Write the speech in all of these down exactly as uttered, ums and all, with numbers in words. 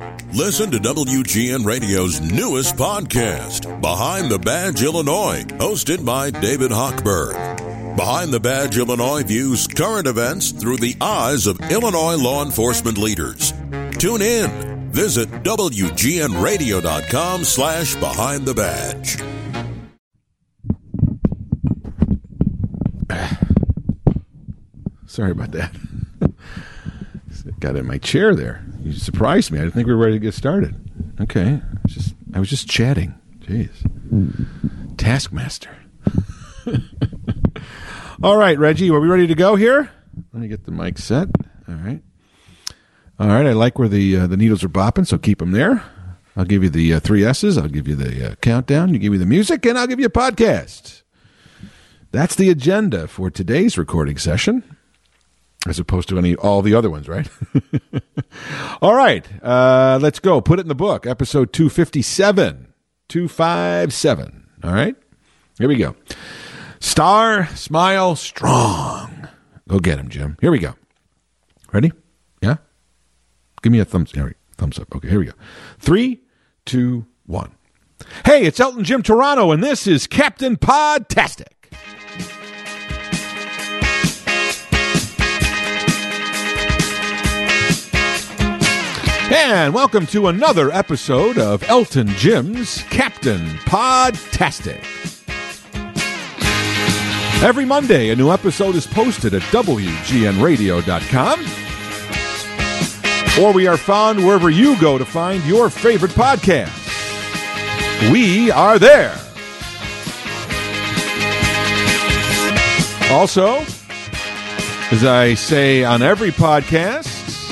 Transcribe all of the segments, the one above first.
Listen to W G N Radio's newest podcast, Behind the Badge Illinois, hosted by David Hochberg. Behind the Badge Illinois views current events through the eyes of Illinois law enforcement leaders. Tune in. Visit W G N radio dot com slash behind the badge. Sorry about that. Got in my chair there. You surprised me. I didn't think we were ready to get started. Okay. I was just, I was just chatting. Jeez. Taskmaster. All right, Reggie, are we ready to go here? Let me get the mic set. All right. All right, I like where the uh, the needles are bopping, so keep them there. I'll give you the uh, three S's. I'll give you the uh, countdown. You give me the music, and I'll give you a podcast. That's the agenda for today's recording session, as opposed to any all the other ones, right? All right, uh, let's go. Put it in the book, episode two fifty-seven. two fifty-seven. All right, here we go. Star, smile, strong. Go get him, Jim. Here we go. Ready? Yeah? Give me a thumbs, Harry. Thumbs up. Okay, here we go. Three, two, one. Hey, it's Elton Jim Toronto, and this is Captain Podtastic. And welcome to another episode of Elton Jim's Captain Podtastic. Every Monday, a new episode is posted at W G N radio dot com. Or we are found wherever you go to find your favorite podcast. We are there. Also, as I say on every podcast,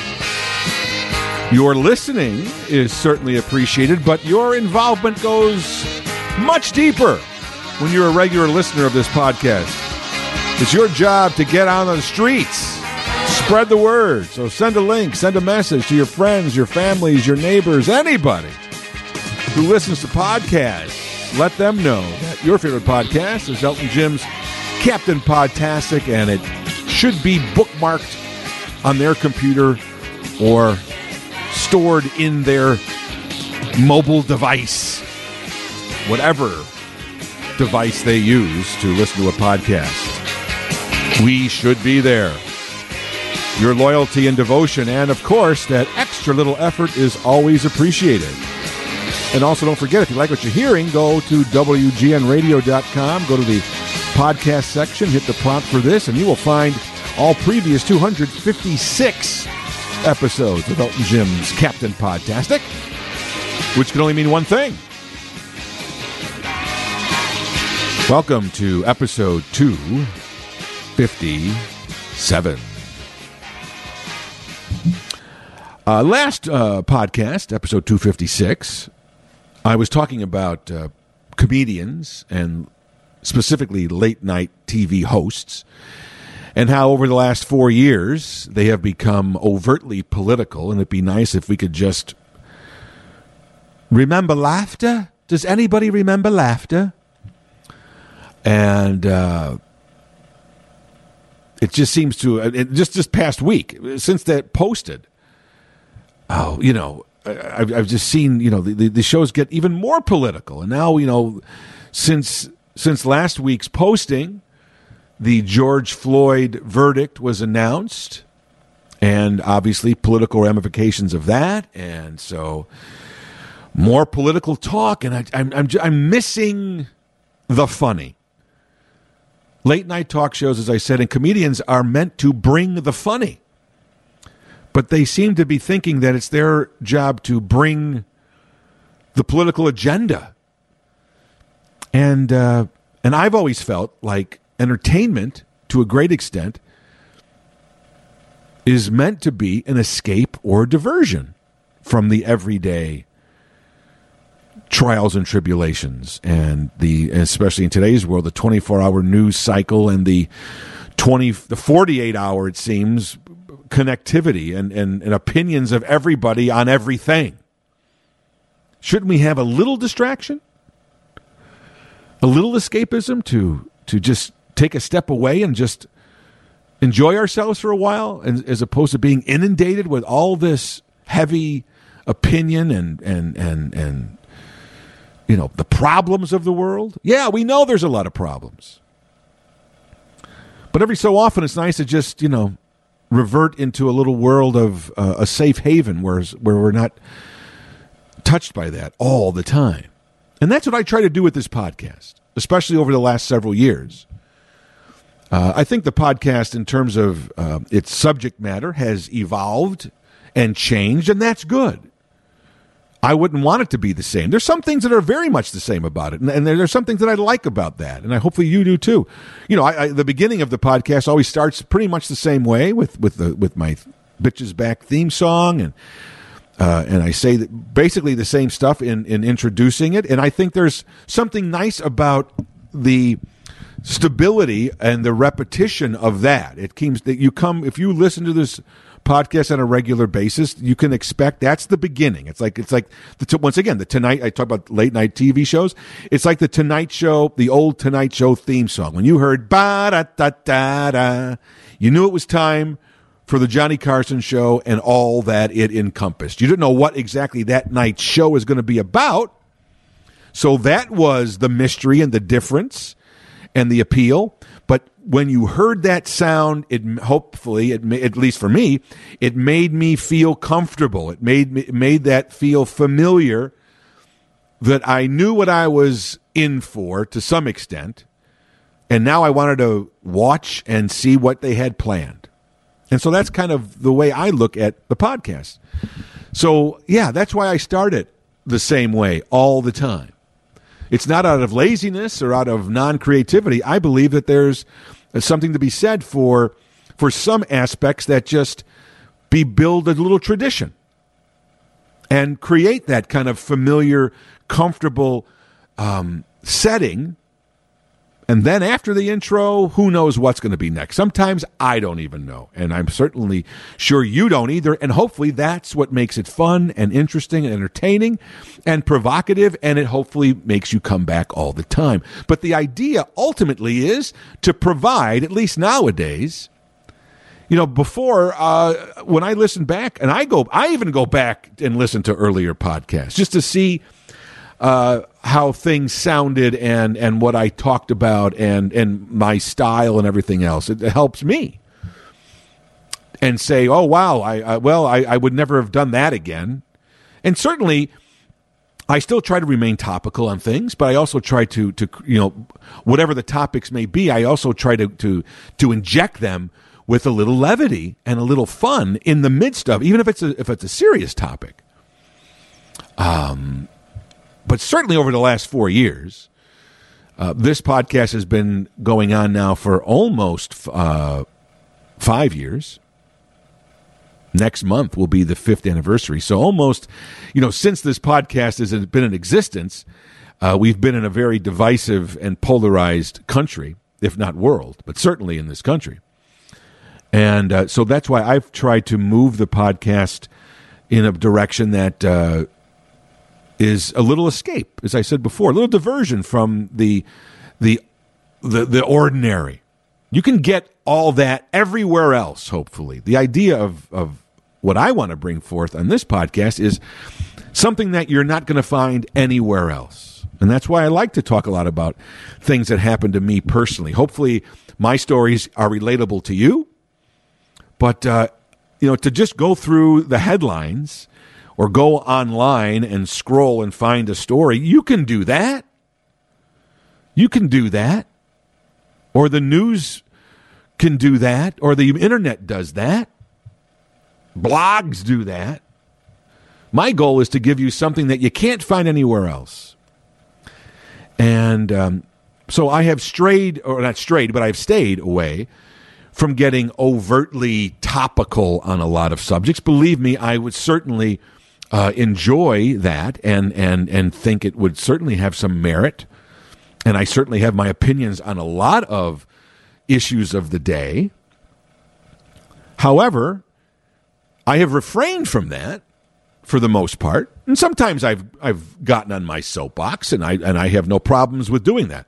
your listening is certainly appreciated, but your involvement goes much deeper when you're a regular listener of this podcast. It's your job to get out on the streets, spread the word. So send a link, send a message to your friends, your families, your neighbors, anybody who listens to podcasts. Let them know that your favorite podcast is Elton Jim's Captain Podtastic, and it should be bookmarked on their computer or stored in their mobile device, whatever device they use to listen to a podcast. We should be there. Your loyalty and devotion, and of course, that extra little effort is always appreciated. And also, don't forget, if you like what you're hearing, go to W G N radio dot com, go to the podcast section, hit the prompt for this, and you will find all previous two hundred fifty-six episodes of Elton Jim's Captain Podtastic, which can only mean one thing. Welcome to episode two fifty-seven. Uh, last uh, podcast, episode two fifty-six, I was talking about uh, comedians and specifically late-night T V hosts, and how over the last four years they have become overtly political, and it'd be nice if we could just remember laughter. Does anybody remember laughter? And uh, it just seems to, it just this past week, since that posted, oh, you know, I've, I've just seen, you know, the, the shows get even more political. And now, you know, since since last week's posting, the George Floyd verdict was announced, and obviously political ramifications of that. And so more political talk, and I, I'm, I'm, I'm missing the funny. Late night talk shows, as I said, and comedians are meant to bring the funny. But they seem to be thinking that it's their job to bring the political agenda. And uh, and I've always felt like entertainment, to a great extent, is meant to be an escape or diversion from the everyday trials and tribulations, and the especially in today's world, the twenty-four hour news cycle and the twenty the forty-eight hour, it seems, connectivity and, and, and opinions of everybody on everything. Shouldn't we have a little distraction? A little escapism to to just take a step away and just enjoy ourselves for a while, and, as opposed to being inundated with all this heavy opinion and and and and you know, the problems of the world. Yeah, we know there's a lot of problems. But every so often it's nice to just, you know, revert into a little world of uh, a safe haven where where we're not touched by that all the time. And that's what I try to do with this podcast, especially over the last several years. Uh, I think the podcast, in terms of uh, its subject matter, has evolved and changed, and that's good. I wouldn't want it to be the same. There's some things that are very much the same about it, and, and there's some things that I like about that, and I hopefully you do too. You know, I, I, the beginning of the podcast always starts pretty much the same way with with the with my Bitches Back theme song, and uh, and I say that basically the same stuff in in introducing it, and I think there's something nice about the stability and the repetition of that. It seems that you come if you listen to this podcast on a regular basis, you can expect that's the beginning. It's like it's like the, once again the Tonight. I talk about late night T V shows. It's like the Tonight Show, the old Tonight Show theme song. When you heard ba da da da da, you knew it was time for the Johnny Carson show and all that it encompassed. You didn't know what exactly that night's show was going to be about, so that was the mystery and the difference and the appeal. But when you heard that sound, it hopefully, it, at least for me, it made me feel comfortable. It made me it made that feel familiar, that I knew what I was in for to some extent, and now I wanted to watch and see what they had planned. And so that's kind of the way I look at the podcast. So, yeah, that's why I start it the same way all the time. It's not out of laziness or out of non-creativity. I believe that there's something to be said for for some aspects that just be build a little tradition and create that kind of familiar, comfortable um, setting. And then after the intro, who knows what's going to be next? Sometimes I don't even know. And I'm certainly sure you don't either. And hopefully that's what makes it fun and interesting and entertaining and provocative. And it hopefully makes you come back all the time. But the idea ultimately is to provide, at least nowadays, you know, before, uh, when I listen back, and I go, I even go back and listen to earlier podcasts just to see Uh, how things sounded and, and what I talked about and, and my style and everything else. It, it helps me. And say, oh, wow, I, I well, I, I would never have done that again. And certainly, I still try to remain topical on things, but I also try to, to you know, whatever the topics may be, I also try to, to, to inject them with a little levity and a little fun in the midst of, even if it's a, if it's a serious topic. Um... But certainly over the last four years, uh, this podcast has been going on now for almost uh, five years. Next month will be the fifth anniversary. So almost, you know, since this podcast has been in existence, uh, we've been in a very divisive and polarized country, if not world, but certainly in this country. And uh, so that's why I've tried to move the podcast in a direction that uh, is a little escape, as I said before, a little diversion from the the the, the ordinary. You can get all that everywhere else, hopefully. The idea of, of what I want to bring forth on this podcast is something that you're not going to find anywhere else. And that's why I like to talk a lot about things that happen to me personally. Hopefully my stories are relatable to you. But, uh, you know, to just go through the headlines or go online and scroll and find a story, you can do that. You can do that. Or the news can do that. Or the internet does that. Blogs do that. My goal is to give you something that you can't find anywhere else. And um, so I have strayed, or not strayed, but I've stayed away from getting overtly topical on a lot of subjects. Believe me, I would certainly Uh, enjoy that and, and, and think it would certainly have some merit. And I certainly have my opinions on a lot of issues of the day. However, I have refrained from that for the most part. And sometimes I've I've gotten on my soapbox, and I and I have no problems with doing that.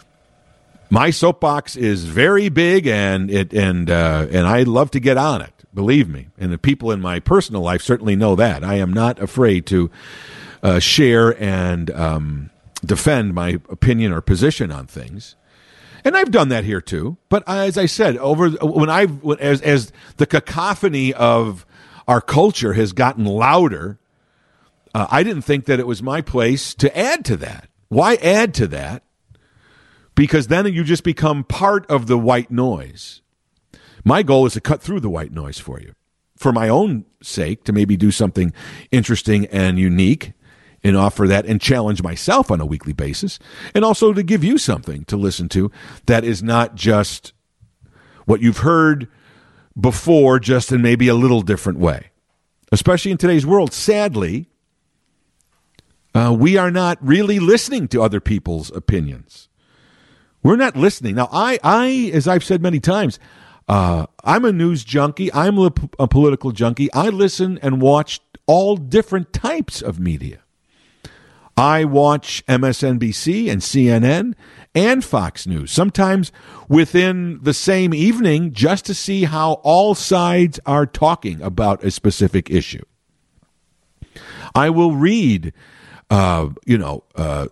My soapbox is very big, and it and uh, and I love to get on it. believe me. And the people in my personal life certainly know that. I am not afraid to uh, share and um, defend my opinion or position on things. And I've done that here too. But as I said, over when I've as as the cacophony of our culture has gotten louder, uh, I didn't think that it was my place to add to that. Why add to that? Because then you just become part of the white noise. My goal is to cut through the white noise for you, for my own sake, to maybe do something interesting and unique and offer that and challenge myself on a weekly basis, and also to give you something to listen to that is not just what you've heard before, just in maybe a little different way. Especially in today's world, sadly, uh, we are not really listening to other people's opinions. We're not listening. Now, I, I as I've said many times, uh, I'm a news junkie. I'm a, a political junkie. I listen and watch all different types of media. I watch M S N B C and C N N and Fox News, sometimes within the same evening, just to see how all sides are talking about a specific issue. I will read, uh, you know, uh,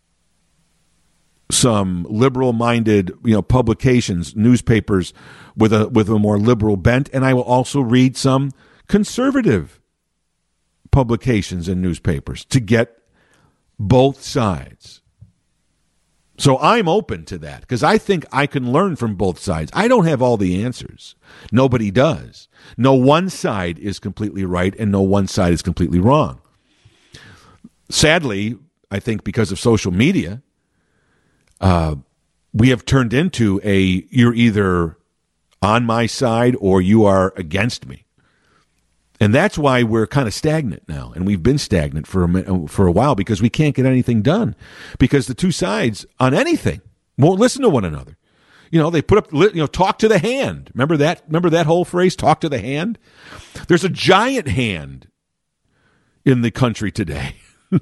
some liberal-minded, you know, publications, newspapers with a with a more liberal bent, and I will also read some conservative publications and newspapers to get both sides. So I'm open to that because I think I can learn from both sides. I don't have all the answers. Nobody does. No one side is completely right and no one side is completely wrong. Sadly, I think because of social media, uh, we have turned into a you're either on my side or you are against me. And that's why we're kind of stagnant now, and we've been stagnant for a, for a while because we can't get anything done because the two sides on anything won't listen to one another. You know, they put up, you know, talk to the hand. Remember that? Remember that whole phrase, talk to the hand? There's a giant hand in the country today.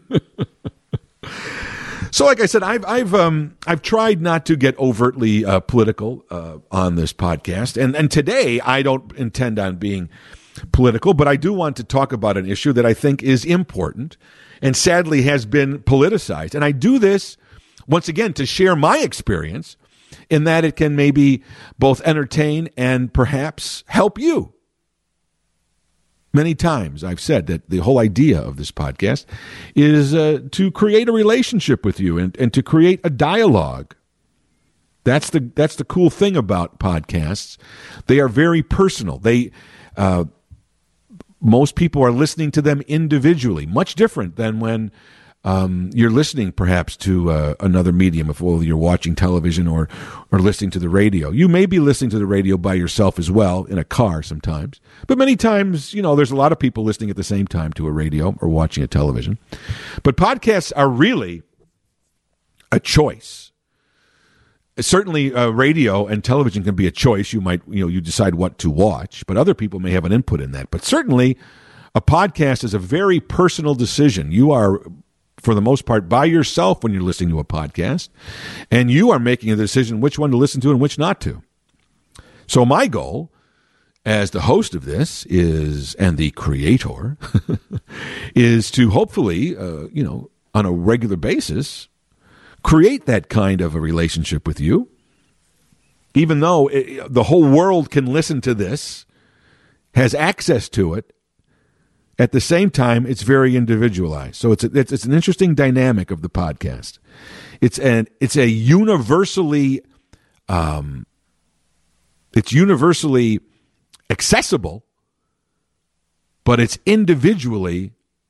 So, like I said, I've I've um, I've tried not to get overtly uh, political uh, on this podcast, and and today I don't intend on being political, but I do want to talk about an issue that I think is important and sadly has been politicized. And I do this, once again, to share my experience in that it can maybe both entertain and perhaps help you. Many times I've said that the whole idea of this podcast is uh, to create a relationship with you and, and to create a dialogue. That's the that's the cool thing about podcasts. They are very personal. They uh, most people are listening to them individually, much different than when um, you're listening perhaps to uh, another medium, if well, you're watching television or or listening to the radio. You may be listening to the radio by yourself as well, in a car sometimes. But many times, you know, there's a lot of people listening at the same time to a radio or watching a television. But podcasts are really a choice. Certainly, uh, radio and television can be a choice. You might, you know, you decide what to watch, but other people may have an input in that. But certainly, a podcast is a very personal decision. You are, for the most part, by yourself when you're listening to a podcast, and you are making a decision which one to listen to and which not to. So my goal as the host of this is, and the creator, is to hopefully, uh, you know, on a regular basis, create that kind of a relationship with you, even though it, the whole world can listen to this, has access to it. At the same time, it's very individualized. So it's a, it's, it's an interesting dynamic of the podcast. It's an it's a universally, um, it's universally accessible, but it's individually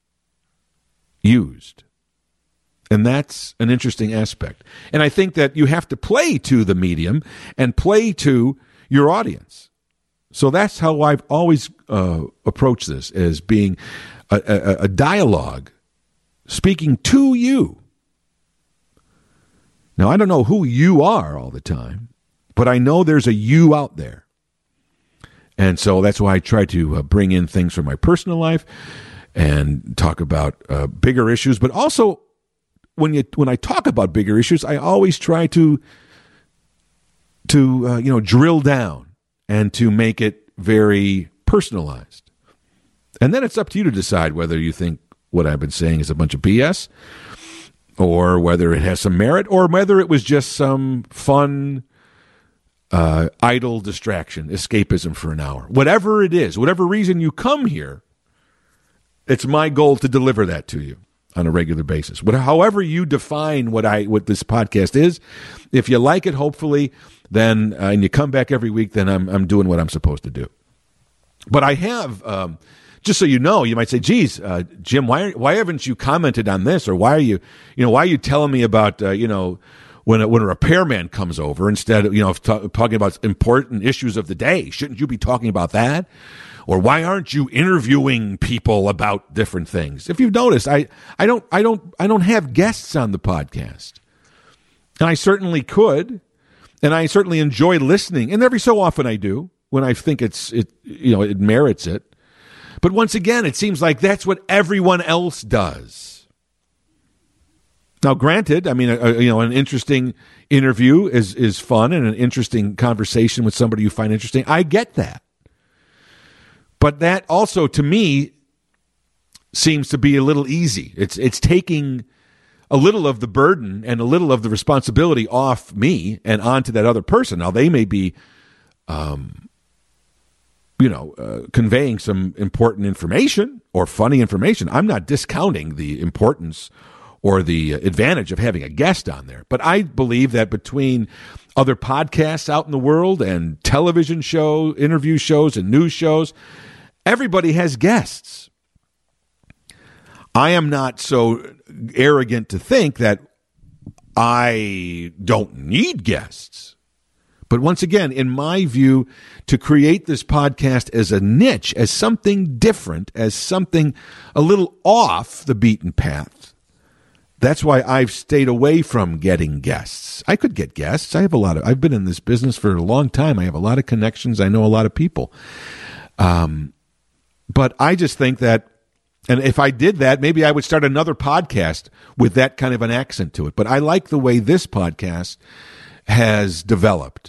used. And that's an interesting aspect. And I think that you have to play to the medium and play to your audience. So that's how I've always uh, approached this, as being a, a, a dialogue, speaking to you. Now, I don't know who you are all the time, but I know there's a you out there. And so that's why I try to uh, bring in things from my personal life and talk about uh, bigger issues, but also When you when I talk about bigger issues, I always try to to uh, you know drill down and to make it very personalized. And then it's up to you to decide whether you think what I've been saying is a bunch of B S, or whether it has some merit, or whether it was just some fun, uh, idle distraction, escapism for an hour. Whatever it is, whatever reason you come here, it's my goal to deliver that to you on a regular basis. What, however you define what I what this podcast is, if you like it, hopefully, then uh, and you come back every week, then I'm I'm doing what I'm supposed to do. But I have. Um, Just so you know, you might say, geez, uh, Jim, why why haven't you commented on this? Or why are you, you know, why are you telling me about, uh, you know, when a, when a repairman comes over instead of, you know, t- talking about important issues of the day? Shouldn't you be talking about that? Or why aren't you interviewing people about different things? If you've noticed, I, I don't I don't I don't have guests on the podcast, and I certainly could, and I certainly enjoy listening, and every so often I do when I think it's it you know it merits it. But once again, it seems like that's what everyone else does. Now, granted, I mean, a, a, you know, an interesting interview is is fun, and an interesting conversation with somebody you find interesting. I get that. But that also, to me, seems to be a little easy. It's it's taking a little of the burden and a little of the responsibility off me and onto that other person. Now, they may be... Um, you know, uh, conveying some important information or funny information. I'm not discounting the importance or the advantage of having a guest on there. But I believe that between other podcasts out in the world and television show, interview shows and news shows, everybody has guests. I am not so arrogant to think that I don't need guests. But once again, in my view, to create this podcast as a niche, as something different, as something a little off the beaten path, that's why I've stayed away from getting guests. I could get guests. I have a lot of, I've been in this business for a long time. I have a lot of connections. I know a lot of people. Um, but I just think that, and if I did that, maybe I would start another podcast with that kind of an accent to it. But I like the way this podcast has developed.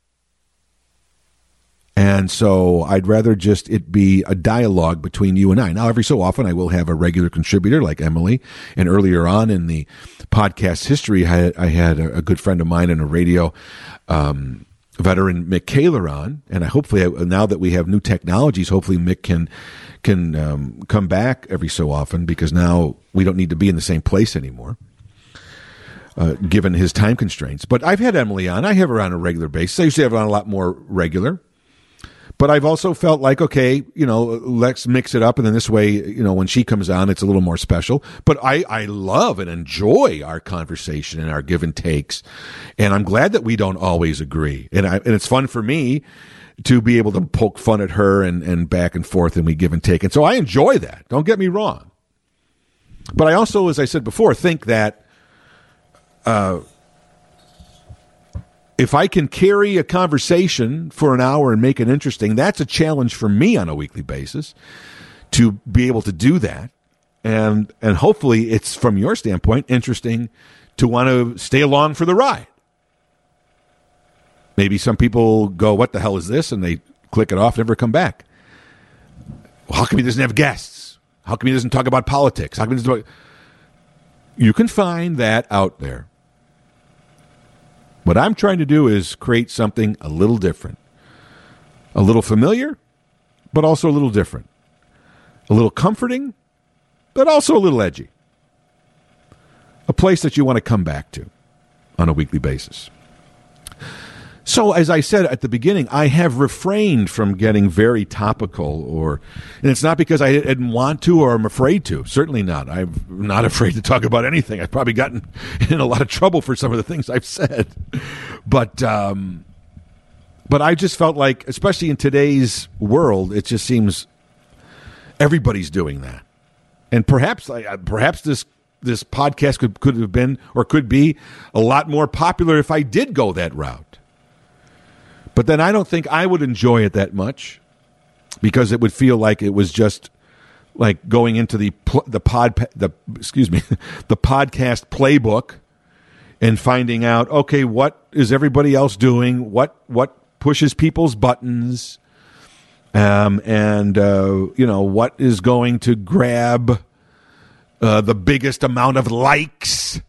And so I'd rather just it be a dialogue between you and I. Now, every so often I will have a regular contributor like Emily. And earlier on in the podcast history, I had, I had a, a good friend of mine and a radio um, veteran, Mick Kaler, on. And I hopefully, now that we have new technologies, hopefully Mick can can um, come back every so often, because now we don't need to be in the same place anymore. Uh, given his time constraints. But I've had Emily on. I have her on a regular basis. I used to have her on a lot more regular. But I've also felt like, okay, you know, let's mix it up. And then this way, you know, when she comes on, it's a little more special. But I, I love and enjoy our conversation and our give and takes. And I'm glad that we don't always agree. And, I, and it's fun for me to be able to poke fun at her and, and back and forth, and we give and take. And so I enjoy that. Don't get me wrong. But I also, as I said before, think that uh, if I can carry a conversation for an hour and make it interesting, that's a challenge for me on a weekly basis to be able to do that. And and hopefully it's, from your standpoint, interesting to want to stay along for the ride. Maybe some people go, what the hell is this? And they click it off, never come back. Well, how come he doesn't have guests? How come he doesn't talk about politics? How come he doesn't talk... You can find that out there. What I'm trying to do is create something a little different. A little familiar, but also a little different. A little comforting, but also a little edgy. A place that you want to come back to on a weekly basis. So, as I said at the beginning, I have refrained from getting very topical, or, and it's not because I didn't want to or I'm afraid to. Certainly not. I'm not afraid to talk about anything. I've probably gotten in a lot of trouble for some of the things I've said. But, um, but I just felt like, especially in today's world, it just seems everybody's doing that. And perhaps, perhaps this this podcast could, could have been or could be a lot more popular if I did go that route. But then I don't think I would enjoy it that much, because it would feel like it was just like going into the the pod the excuse me the podcast playbook and finding out, okay, what is everybody else doing? What what pushes people's buttons? Um, and, uh, you know, what is going to grab uh, the biggest amount of likes?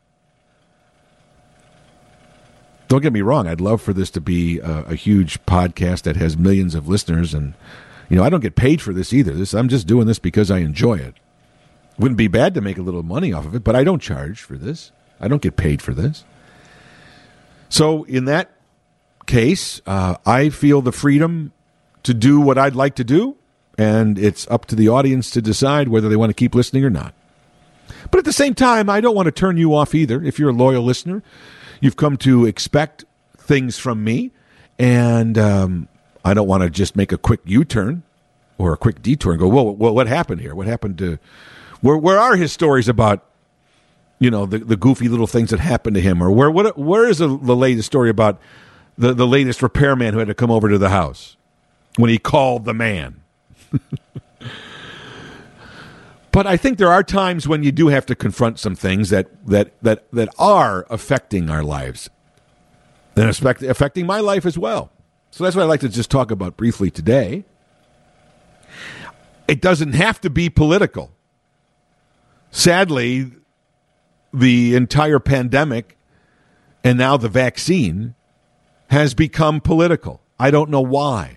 Don't get me wrong. I'd love for this to be a, a huge podcast that has millions of listeners. And, you know, I don't get paid for this either. This I'm just doing this because I enjoy it. Wouldn't be bad to make a little money off of it, but I don't charge for this. I don't get paid for this. So in that case, uh, I feel the freedom to do what I'd like to do, and it's up to the audience to decide whether they want to keep listening or not. But at the same time, I don't want to turn you off either. If you're a loyal listener, you've come to expect things from me, and um, I don't want to just make a quick U-turn or a quick detour and go, whoa, whoa what happened here? What happened to... Where, where are his stories about, you know, the, the goofy little things that happened to him? Or where what, where is the, the latest story about the, the latest repairman who had to come over to the house when he called the man? But I think there are times when you do have to confront some things that that that, that are affecting our lives and affect, affecting my life as well. So that's what I'd like to just talk about briefly today. It doesn't have to be political. Sadly, the entire pandemic and now the vaccine has become political. I don't know why.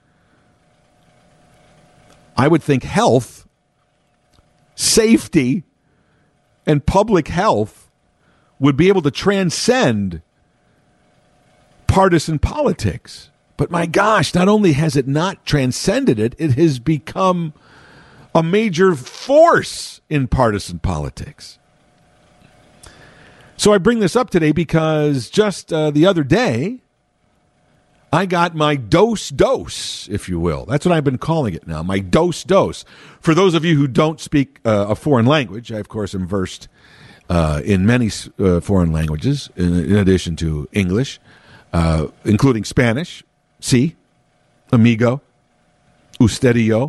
I would think health, safety, and public health would be able to transcend partisan politics. But my gosh, not only has it not transcended it, it has become a major force in partisan politics. So I bring this up today because just uh, the other day, I got my dose dose, if you will. That's what I've been calling it now, my dose dose. For those of you who don't speak uh, a foreign language, I, of course, am versed uh, in many uh, foreign languages, in, in addition to English, uh, including Spanish, si, amigo, ustedio.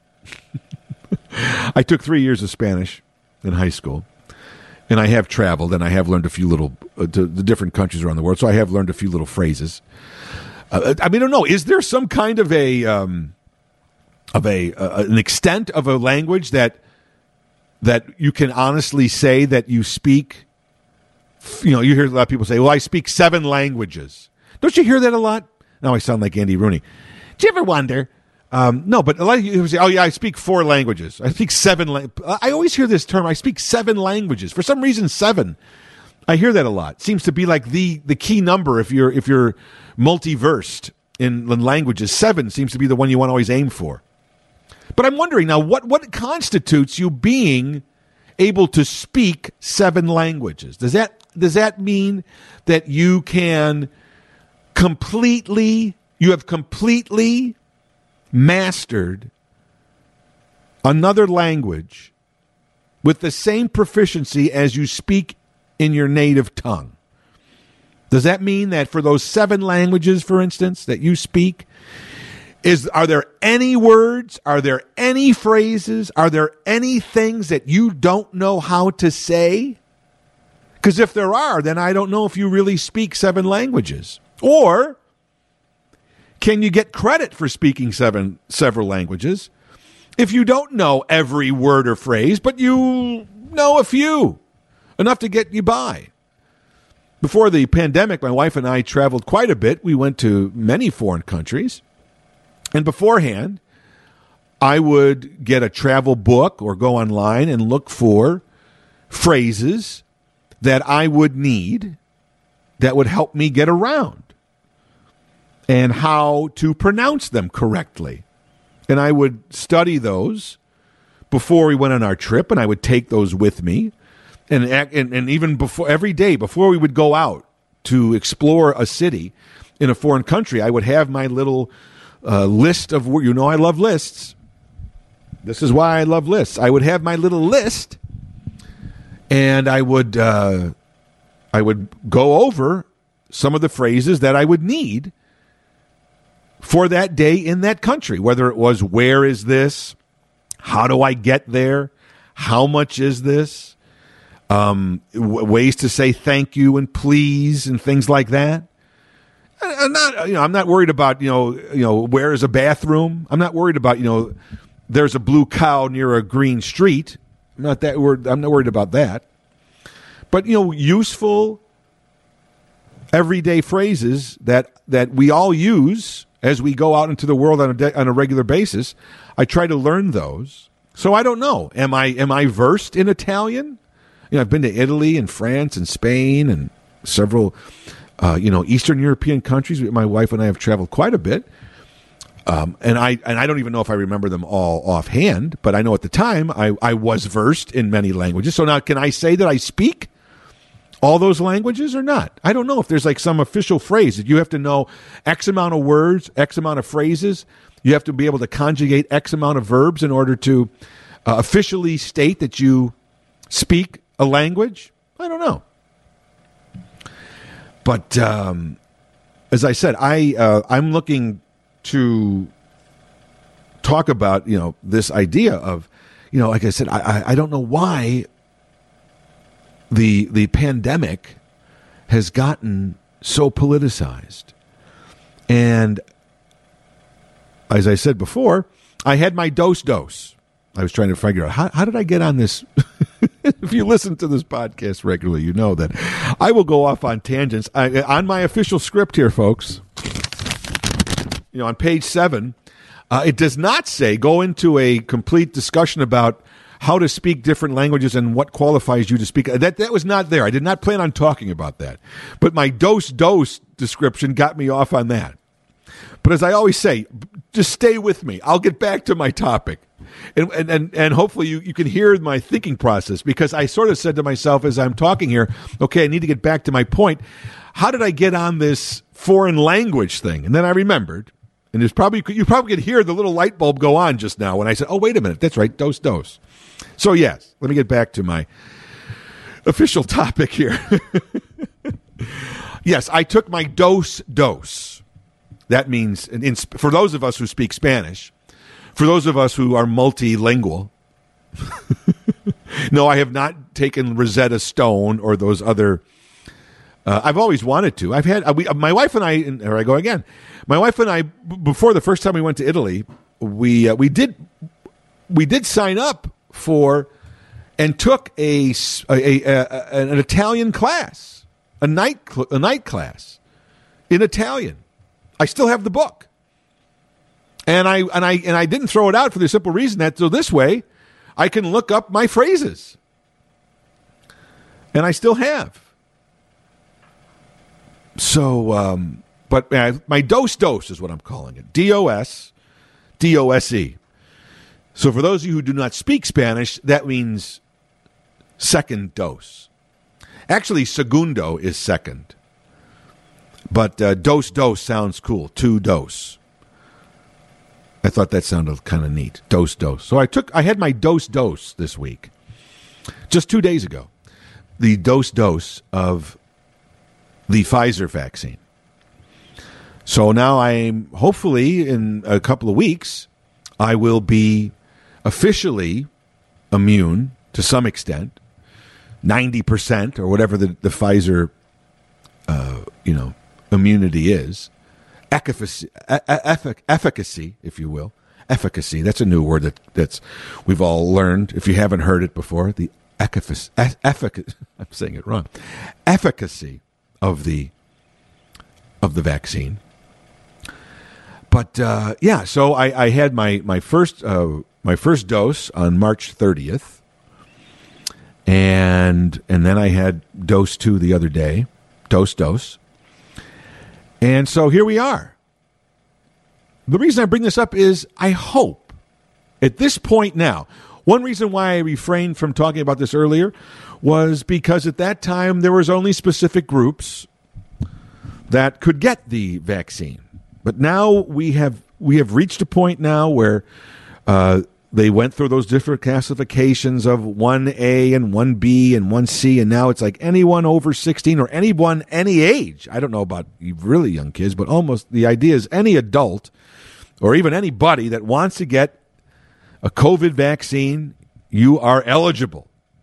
I took three years of Spanish in high school, and I have traveled, and I have learned a few little, uh, to the different countries around the world, so I have learned a few little phrases. Uh, I mean, I don't know. Is there some kind of a um, of a uh, an extent of a language that that you can honestly say that you speak? You know, you hear a lot of people say, "Well, I speak seven languages." Don't you hear that a lot? Now I sound like Andy Rooney. Do you ever wonder? Um, no, but a lot of you say, "Oh yeah, I speak four languages. I speak seven." La-. I always hear this term. I speak seven languages. For some reason, seven. I hear that a lot. Seems to be like the the key number if you're if you're multiversed in, in languages. Seven seems to be the one you want to always aim for. But I'm wondering now, what what constitutes you being able to speak seven languages? Does that does that mean that you can completely you have completely mastered another language with the same proficiency as you speak in your native tongue? Does that mean that for those seven languages, for instance, that you speak, is are there any words, are there any phrases, are there any things that you don't know how to say? Because if there are, then I don't know if you really speak seven languages. Or can you get credit for speaking seven several languages if you don't know every word or phrase, but you know a few, enough to get you by? Before the pandemic, my wife and I traveled quite a bit. We went to many foreign countries. And beforehand, I would get a travel book or go online and look for phrases that I would need that would help me get around and how to pronounce them correctly. And I would study those before we went on our trip, and I would take those with me. And, and and even before, every day before we would go out to explore a city in a foreign country, I would have my little uh, list of, you know, I love lists. This is why I love lists. I would have my little list, and I would uh, I would go over some of the phrases that I would need for that day in that country, whether it was, where is this? How do I get there? How much is this? Um, w- ways to say thank you and please and things like that. I'm not, you know, I'm not worried about, you know, you know, where is a bathroom. I'm not worried about, you know, there's a blue cow near a green street. I'm not that worried. I'm not worried about that. But, you know, useful, everyday phrases that that we all use as we go out into the world on a de- on a regular basis. I try to learn those. So I don't know. Am I am I versed in Italian? You know, I've been to Italy and France and Spain and several. Uh, you know, Eastern European countries. My wife and I have traveled quite a bit, um, and I and I don't even know if I remember them all offhand. But I know at the time I, I was versed in many languages. So now, can I say that I speak all those languages or not? I don't know if there's like some official phrase that you have to know X amount of words, X amount of phrases. You have to be able to conjugate X amount of verbs in order to uh, officially state that you speak a language. I don't know. But um, as I said, I uh, I'm looking to talk about, you know, this idea of, you know, like I said, I I don't know why the the pandemic has gotten so politicized, and as I said before, I had my dose dose. I was trying to figure out how how did I get on this. If you listen to this podcast regularly, you know that I will go off on tangents. I, on my official script here, folks, you know, on page seven, uh, it does not say go into a complete discussion about how to speak different languages and what qualifies you to speak. That that was not there. I did not plan on talking about that. But my dose-dose description got me off on that. But as I always say, just stay with me. I'll get back to my topic. And and, and hopefully you, you can hear my thinking process, because I sort of said to myself as I'm talking here, okay, I need to get back to my point. How did I get on this foreign language thing? And then I remembered, and there's probably you probably could hear the little light bulb go on just now when I said, oh, wait a minute, that's right, dose, dose. So yes, let me get back to my official topic here. Yes, I took my dose, dose. That means, in, for those of us who speak Spanish, for those of us who are multilingual, no, I have not taken Rosetta Stone or those other. Uh, I've always wanted to. I've had uh, we, uh, my wife and I. And here I go again. My wife and I, b- before the first time we went to Italy, we uh, we did we did sign up for and took a, a, a, a an Italian class, a night cl- a night class in Italian. I still have the book. And I and I and I didn't throw it out for the simple reason that so this way I can look up my phrases. And I still have. So, um, but uh, my dose dose is what I'm calling it. D O S, D O S E. So for those of you who do not speak Spanish, that means second dose. Actually, segundo is second. But uh, dose dose sounds cool. Two dose. I thought that sounded kind of neat. Dose dose. So I took, I had my dose dose this week, just two days ago. The dose dose of the Pfizer vaccine. So now I'm hopefully in a couple of weeks, I will be officially immune to some extent, ninety percent or whatever the, the Pfizer, uh, you know, immunity is. Efficacy, efficacy, if you will. Efficacy. That's a new word that that's we've all learned. If you haven't heard it before, the efficacy. Efficacy. I'm saying it wrong. Efficacy of the of the vaccine. But uh, yeah, so I, I had my my first uh, my first dose on March thirtieth, and and then I had dose two the other day, dose dose. And so here we are. The reason I bring this up is I hope at this point now, one reason why I refrained from talking about this earlier was because at that time there was only specific groups that could get the vaccine. But now we have we have reached a point now where uh, they went through those different classifications of one A and one B and one C, and now it's like anyone over sixteen or anyone any age. I don't know about really young kids, but almost the idea is any adult or even anybody that wants to get a COVID vaccine, you are eligible.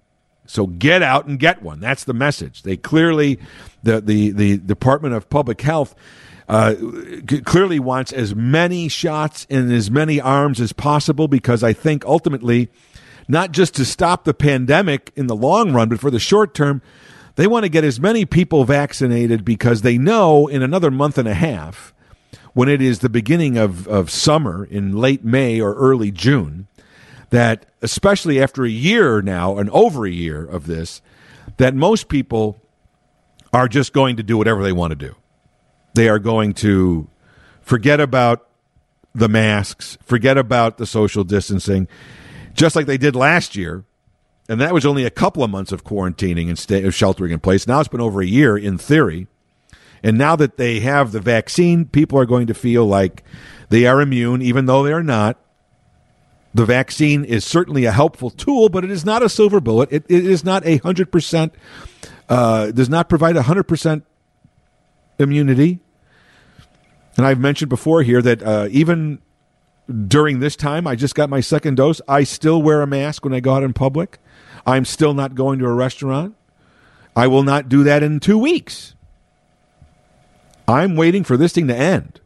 So get out and get one. That's the message. They clearly, the the, the Department of Public Health uh, clearly wants as many shots in as many arms as possible, because I think ultimately, not just to stop the pandemic in the long run, but for the short term, they want to get as many people vaccinated, because they know in another month and a half, when it is the beginning of, of summer in late May or early June, that especially after a year now, and over a year of this, that most people are just going to do whatever they want to do. They are going to forget about the masks, forget about the social distancing, just like they did last year. And that was only a couple of months of quarantining and stay, of sheltering in place. Now it's been over a year in theory. And now that they have the vaccine, people are going to feel like they are immune, even though they are not. The vaccine is certainly a helpful tool, but it is not a silver bullet. It, it is not a one hundred percent, uh, does not provide one hundred percent immunity. And I've mentioned before here that uh, even during this time, I just got my second dose. I still wear a mask when I go out in public. I'm still not going to a restaurant. I will not do that in two weeks. I'm waiting for this thing to end.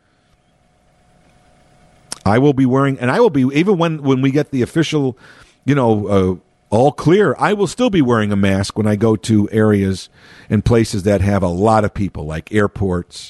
I will be wearing, and I will be, even when, when we get the official, you know, uh, all clear, I will still be wearing a mask when I go to areas and places that have a lot of people, like airports,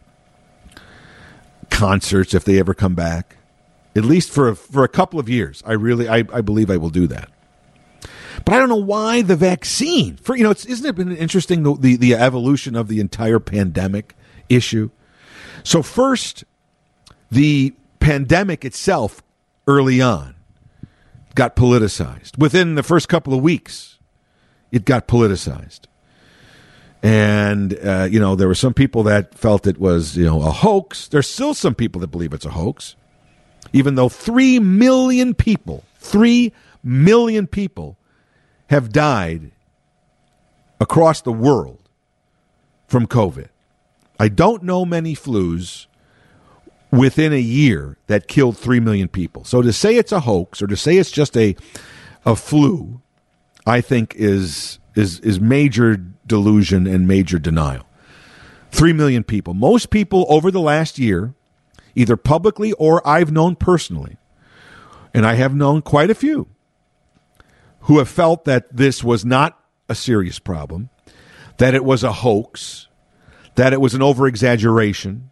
concerts, if they ever come back. At least for a, for a couple of years. I really, I, I believe I will do that. But I don't know why the vaccine. For you know, it's, isn't it been interesting, the, the, the evolution of the entire pandemic issue? So first, the pandemic itself early on got politicized. Within the first couple of weeks, it got politicized. And, uh, you know, there were some people that felt it was, you know, a hoax. There's still some people that believe it's a hoax. Even though three million people, three million people have died across the world from COVID. I don't know many flus within a year that killed three million people. So to say it's a hoax or to say it's just a a flu, I think is is is major delusion and major denial. Three million people. Most people over the last year, either publicly or I've known personally, and I have known quite a few, who have felt that this was not a serious problem, that it was a hoax, that it was an over-exaggeration,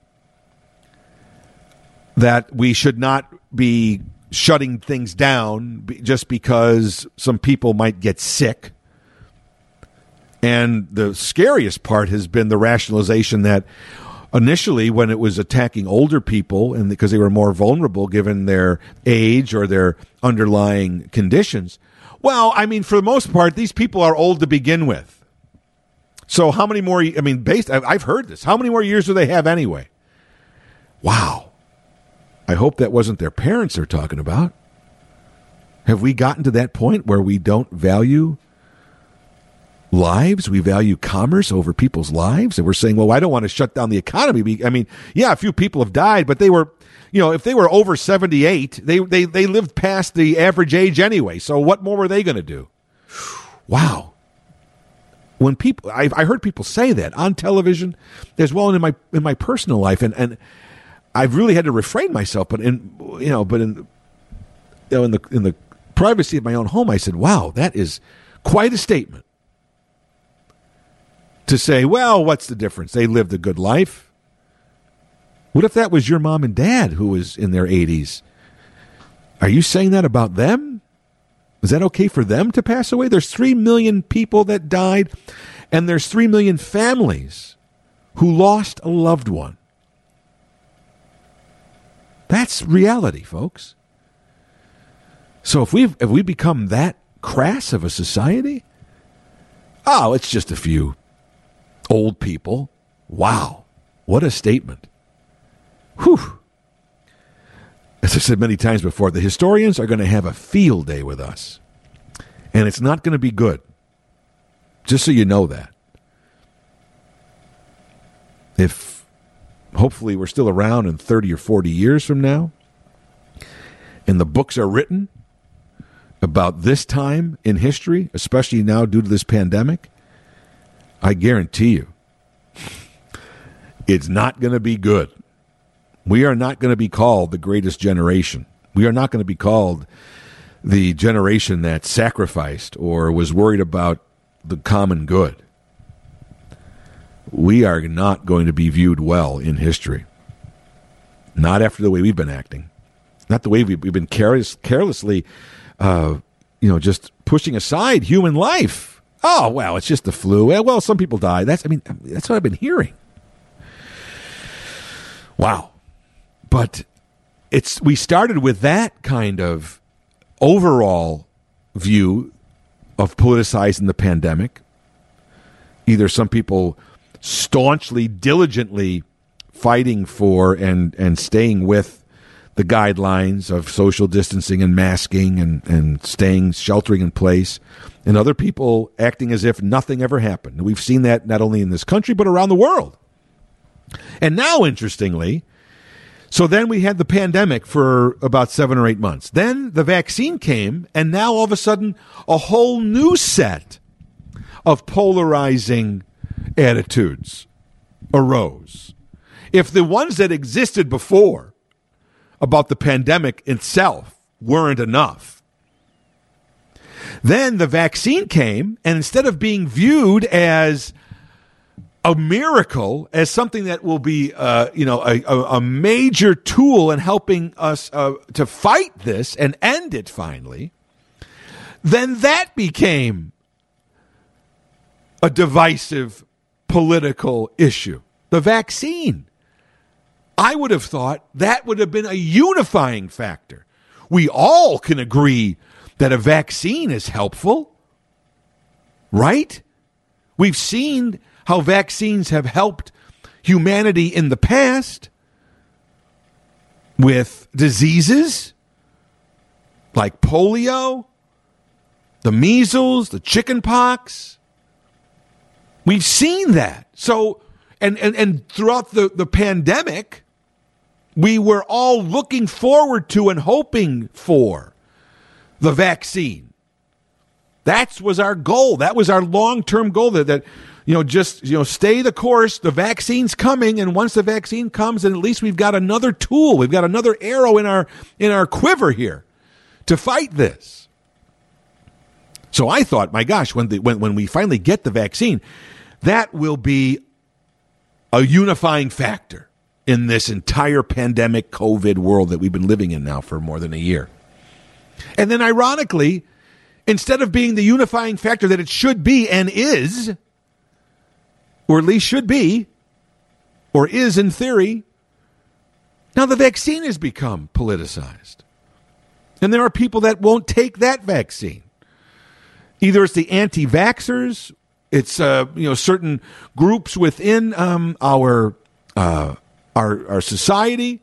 that we should not be shutting things down just because some people might get sick. And the scariest part has been the rationalization that initially, when it was attacking older people, and because they were more vulnerable given their age or their underlying conditions, well, I mean, for the most part, these people are old to begin with. So how many more, I mean, based, I've heard this. How many more years do they have anyway? Wow. I hope that wasn't their parents they're talking about. Have we gotten to that point where we don't value lives? We value commerce over people's lives? And we're saying, well, I don't want to shut down the economy. I mean, yeah, a few people have died, but they were, you know, if they were over seventy-eight, they they, they lived past the average age anyway. So what more were they going to do? Wow. When people, I, I heard people say that on television as well, and in my in my personal life, and, and I've really had to refrain myself. But in you know, but in you know, in the in the privacy of my own home, I said, "Wow, that is quite a statement." To say, well, what's the difference? They lived a good life. What if that was your mom and dad who was in their eighties? Are you saying that about them? Is that okay for them to pass away? There's three million people that died, and there's three million families who lost a loved one. That's reality, folks. So if we if we become that crass of a society, oh, it's just a few old people. Wow. What a statement. Whew. As I said many times before, the historians are going to have a field day with us. And it's not going to be good. Just so you know that. If hopefully we're still around in thirty or forty years from now, and the books are written, about this time in history, especially now due to this pandemic, I guarantee you, it's not going to be good. We are not going to be called the greatest generation. We are not going to be called the generation that sacrificed or was worried about the common good. We are not going to be viewed well in history. Not after the way we've been acting. Not the way we've, we've been careless, carelessly, uh, you know, just pushing aside human life. Oh, well, it's just the flu. Well, some people die. That's, I mean, that's what I've been hearing. Wow. But it's we started with that kind of overall view of politicizing the pandemic. Either some people staunchly, diligently fighting for and, and staying with the guidelines of social distancing and masking and, and staying, sheltering in place, and other people acting as if nothing ever happened. We've seen that not only in this country, but around the world. And now, interestingly, so then we had the pandemic for about seven or eight months. Then the vaccine came, and now all of a sudden, a whole new set of polarizing attitudes arose. If the ones that existed before about the pandemic itself weren't enough, then the vaccine came, and instead of being viewed as a miracle, as something that will be, uh, you know, a, a, a major tool in helping us uh, to fight this and end it finally, then that became a divisive political issue. The vaccine. I would have thought that would have been a unifying factor. We all can agree that a vaccine is helpful, right? We've seen how vaccines have helped humanity in the past with diseases like polio, the measles, the chicken pox. We've seen that. So, and, and, and throughout the, the pandemic, we were all looking forward to and hoping for the vaccine. That was our goal. That was our long-term goal that, that you know, just, you know, stay the course. The vaccine's coming, and once the vaccine comes, then at least we've got another tool. We've got another arrow in our in our quiver here to fight this. So I thought, my gosh, when the when when we finally get the vaccine, that will be a unifying factor in this entire pandemic COVID world that we've been living in now for more than a year. And then ironically, instead of being the unifying factor that it should be and is, or at least should be, or is in theory, now the vaccine has become politicized. And there are people that won't take that vaccine. Either it's the anti-vaxxers, it's uh, you know certain groups within um, our uh, our our society.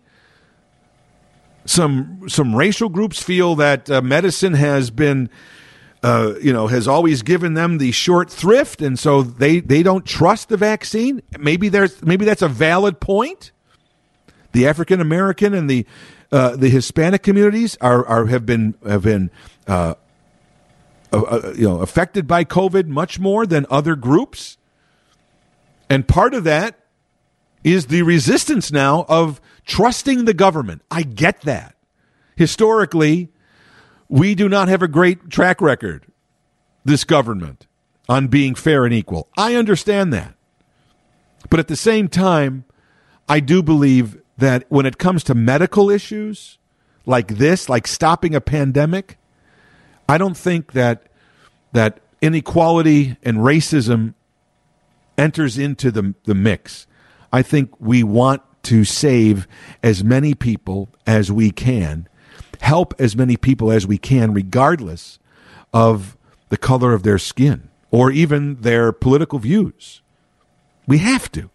Some some racial groups feel that uh, medicine has been, uh, you know, has always given them the short thrift, and so they, they don't trust the vaccine. Maybe there's maybe that's a valid point. The African American and the uh, the Hispanic communities are, are have been have been uh, uh, you know affected by COVID much more than other groups, and part of that is the resistance now of trusting the government. I get that. Historically, we do not have a great track record, this government, on being fair and equal. I understand that. But at the same time, I do believe that when it comes to medical issues like this, like stopping a pandemic, I don't think that that inequality and racism enters into the, the mix. I think we want to save as many people as we can, help as many people as we can, regardless of the color of their skin or even their political views. We have to.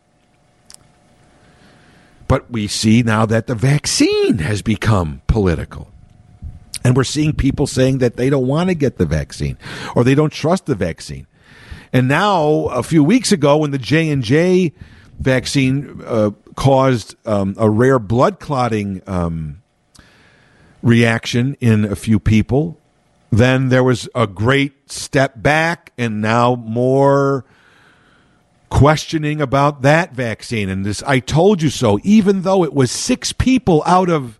But we see now that the vaccine has become political. And we're seeing people saying that they don't want to get the vaccine or they don't trust the vaccine. And now, a few weeks ago, when the J and J vaccine uh, caused um, a rare blood clotting um, reaction in a few people, Then there was a great step back, and now more questioning about that vaccine. And this, I told you so, even though it was six people out of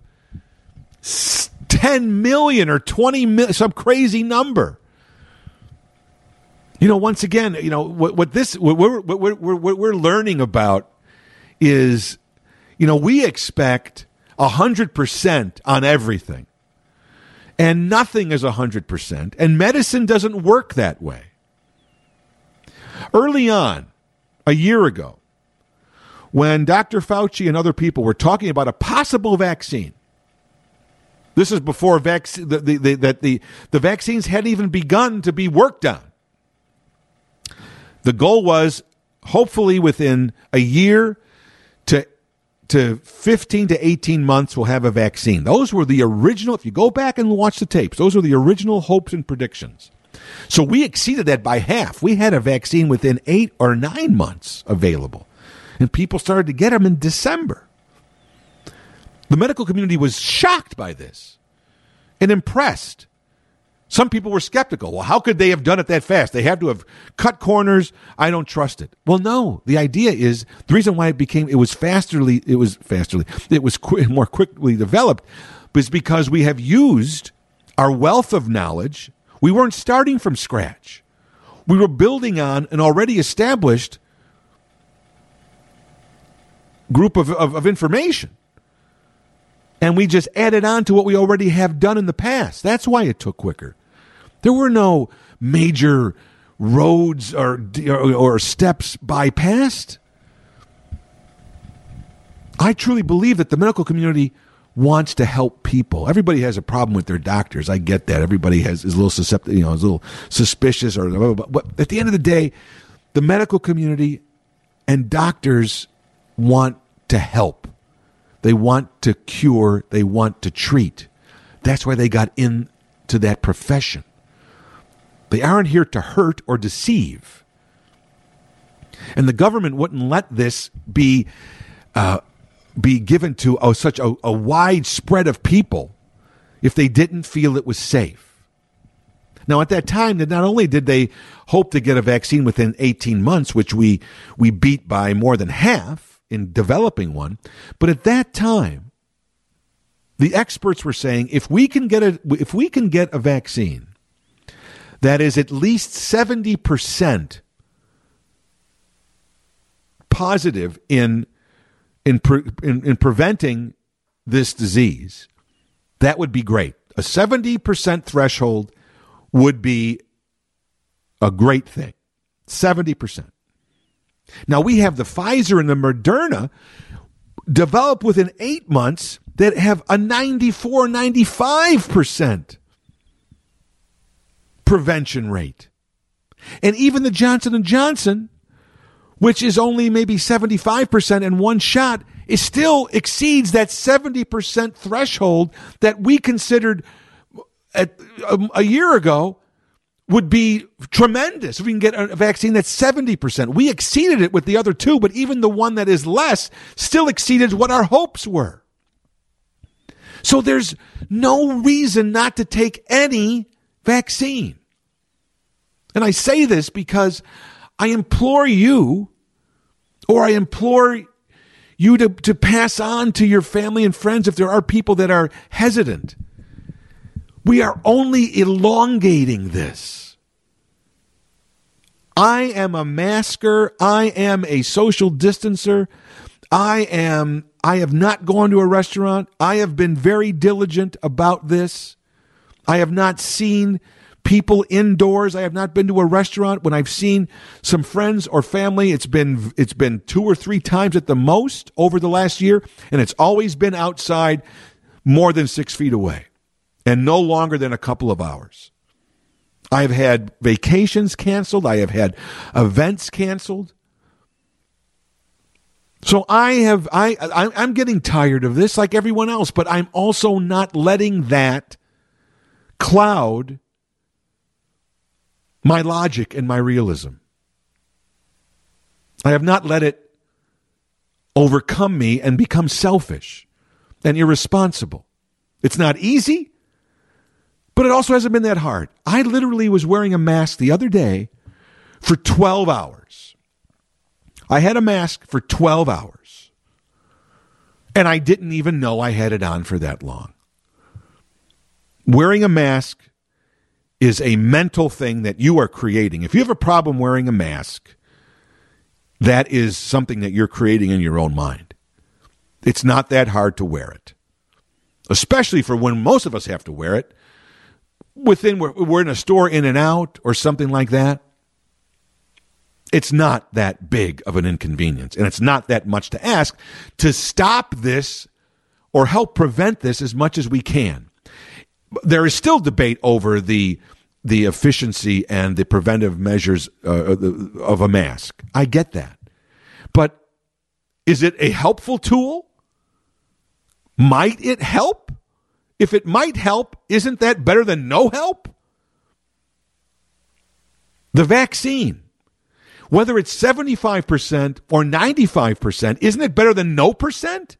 ten million or twenty million, some crazy number. You know, once again, you know, what, what this, what we're, what we're, what we're learning about is, you know, we expect one hundred percent on everything. And nothing is one hundred percent. And medicine doesn't work that way. Early on, a year ago, when Doctor Fauci and other people were talking about a possible vaccine, this is before vac- the, the, the, that the, the vaccines hadn't even begun to be worked on. The goal was, hopefully within a year to to fifteen to eighteen months, we'll have a vaccine. Those were the original, if you go back and watch the tapes, those were the original hopes and predictions. So we exceeded that by half. We had a vaccine within eight or nine months available. And people started to get them in December. The medical community was shocked by this and impressed. Some people were skeptical. Well, how could they have done it that fast? They had to have cut corners. I don't trust it. Well, no. The idea is the reason why it became it was fasterly it was fasterly it was qu- more quickly developed was because we have used our wealth of knowledge. We weren't starting from scratch. We were building on an already established group of, of, of information. And we just added on to what we already have done in the past. That's why it took quicker. There were no major roads or, or, or steps bypassed. I truly believe that the medical community wants to help people. Everybody has a problem with their doctors. I get that. Everybody has is a little susceptible, you know, is a little suspicious or blah, blah, blah. But at the end of the day, the medical community and doctors want to help. They want to cure. They want to treat. That's why they got into that profession. They aren't here to hurt or deceive. And the government wouldn't let this be uh, be given to oh, such a, a wide spread of people if they didn't feel it was safe. Now, at that time, not only did they hope to get a vaccine within eighteen months, which we we beat by more than half in developing one, but at that time, the experts were saying if we can get a if we can get a vaccine that is at least seventy percent positive in in, pre, in in preventing this disease, that would be great. A seventy percent threshold would be a great thing. seventy percent. Now, we have the Pfizer and the Moderna developed within eight months that have a ninety-four, ninety-five percent prevention rate. And even the Johnson and Johnson, which is only maybe seventy-five percent in one shot, it still exceeds that seventy percent threshold that we considered a, a, a year ago would be tremendous if we can get a vaccine that's seventy percent. We exceeded it with the other two, but even the one that is less still exceeded what our hopes were. So there's no reason not to take any vaccine. And I say this because I implore you, or I implore you to, to pass on to your family and friends if there are people that are hesitant. We are only elongating this. I am a masker. I am a social distancer. I am, I have not gone to a restaurant. I have been very diligent about this. I have not seen people indoors. I have not been to a restaurant. When I've seen some friends or family, it's been, it's been two or three times at the most over the last year. And it's always been outside more than six feet away. And no longer than a couple of hours. I have had vacations canceled. I have had events canceled. So I have, I, I, I'm getting tired of this like everyone else, but I'm also not letting that cloud my logic and my realism. I have not let it overcome me and become selfish and irresponsible. It's not easy. But it also hasn't been that hard. I literally was wearing a mask the other day for twelve hours. I had a mask for twelve hours. And I didn't even know I had it on for that long. Wearing a mask is a mental thing that you are creating. If you have a problem wearing a mask, that is something that you're creating in your own mind. It's not that hard to wear it, especially for when most of us have to wear it. Within, we're, we're in a store in and out or something like that. It's not that big of an inconvenience, and it's not that much to ask to stop this or help prevent this as much as we can. There is still debate over the the efficiency and the preventive measures uh, of a mask. I get that. But is it a helpful tool? Might it help? If it might help, isn't that better than no help? The vaccine, whether it's seventy-five percent or ninety-five percent, isn't it better than no percent?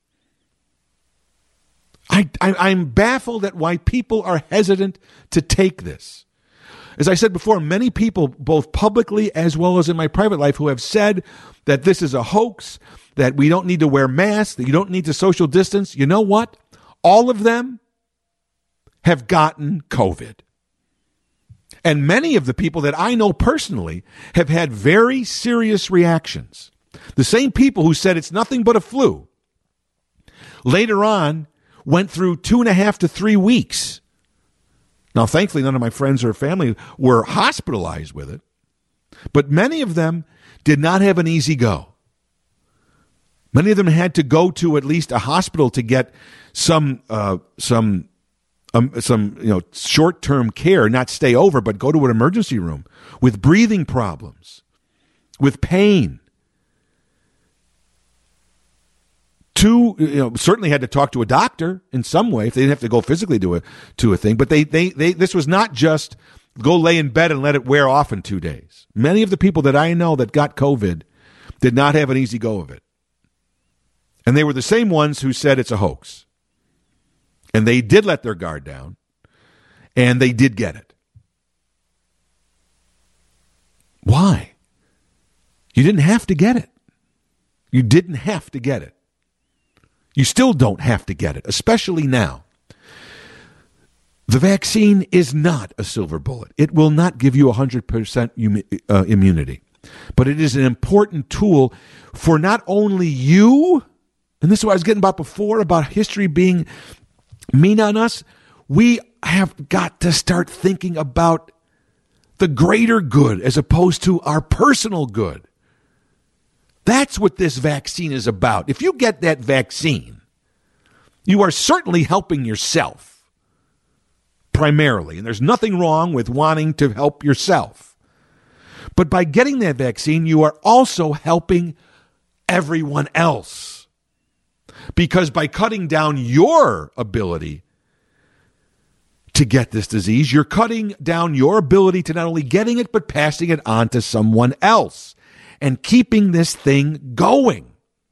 I, I, I'm baffled at why people are hesitant to take this. As I said before, many people, both publicly as well as in my private life, who have said that this is a hoax, that we don't need to wear masks, that you don't need to social distance. You know what? All of them have gotten COVID. And many of the people that I know personally have had very serious reactions. The same people who said it's nothing but a flu later on went through two and a half to three weeks. Now, thankfully, none of my friends or family were hospitalized with it. But many of them did not have an easy go. Many of them had to go to at least a hospital to get some uh, some um, some you know short-term care, not stay over, but go to an emergency room with breathing problems, with pain. Two, you know, certainly had to talk to a doctor in some way if they didn't have to go physically to a to a thing. But they they they this was not just go lay in bed and let it wear off in two days. Many of the people that I know that got COVID did not have an easy go of it. And they were the same ones who said it's a hoax. And they did let their guard down. And they did get it. Why? You didn't have to get it. You didn't have to get it. You still don't have to get it, especially now. The vaccine is not a silver bullet. It will not give you one hundred percent uh, immunity. But it is an important tool for not only you, and this is what I was getting about before, about history being mean on us. We have got to start thinking about the greater good as opposed to our personal good. That's what this vaccine is about. If you get that vaccine, you are certainly helping yourself, primarily. And there's nothing wrong with wanting to help yourself. But by getting that vaccine, you are also helping everyone else. Because by cutting down your ability to get this disease, you're cutting down your ability to not only getting it, but passing it on to someone else and keeping this thing going.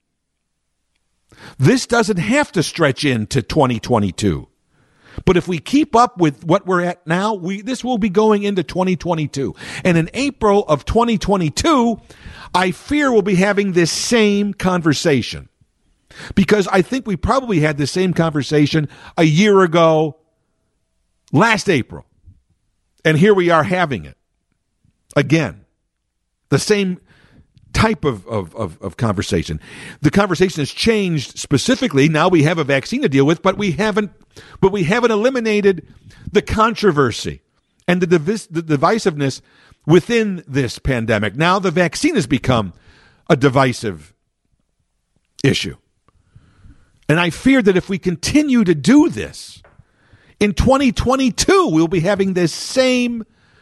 This doesn't have to stretch into twenty twenty-two. But if we keep up with what we're at now, we this will be going into twenty twenty-two. And in April of twenty twenty-two, I fear we'll be having this same conversation. Because I think we probably had the same conversation a year ago, last April. And here we are having it again. The same type of, of, of, of conversation. The conversation has changed specifically. Now we have a vaccine to deal with, but we haven't but we haven't eliminated the controversy and the, divis- the divisiveness within this pandemic. Now the vaccine has become a divisive issue. And I fear that if we continue to do this, in twenty twenty-two, we'll be having this same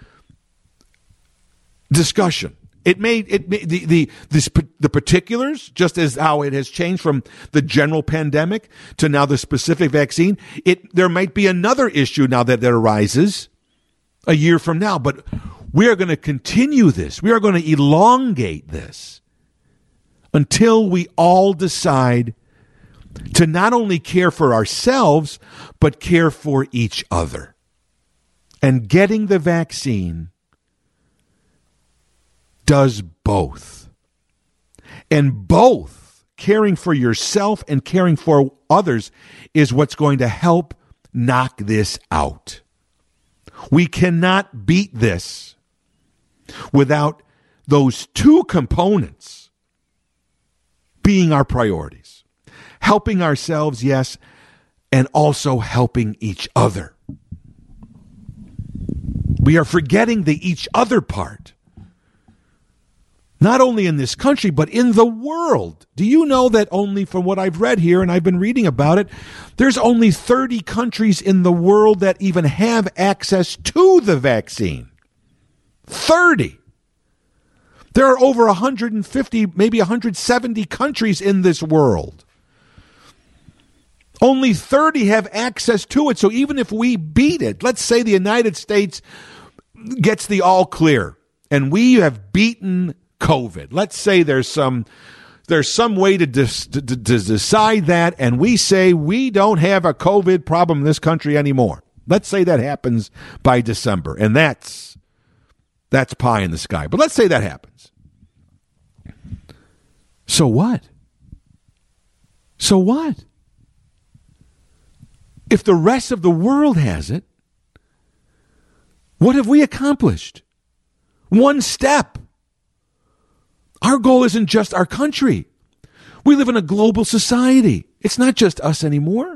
discussion. It may it may, the the this, the particulars, just as how it has changed from the general pandemic to now the specific vaccine. It there might be another issue now that that arises a year from now, but we are going to continue this. We are going to elongate this until we all decide to not only care for ourselves, but care for each other. And getting the vaccine does both. And both, caring for yourself and caring for others, is what's going to help knock this out. We cannot beat this without those two components being our priorities. Helping ourselves, yes, and also helping each other. We are forgetting the each other part. Not only in this country, but in the world. Do you know that only from what I've read here, and I've been reading about it, there's only thirty countries in the world that even have access to the vaccine. thirty. There are over one hundred fifty, maybe one hundred seventy countries in this world. Only thirty have access to it. So even if we beat it, let's say the United States gets the all clear and we have beaten COVID. Let's say there's some there's some way to, dis, to, to decide that, and we say we don't have a COVID problem in this country anymore. Let's say that happens by December, and that's that's pie in the sky. But let's say that happens. So what? So what? If the rest of the world has it, what have we accomplished? One step. Our goal isn't just our country. We live in a global society. It's not just us anymore.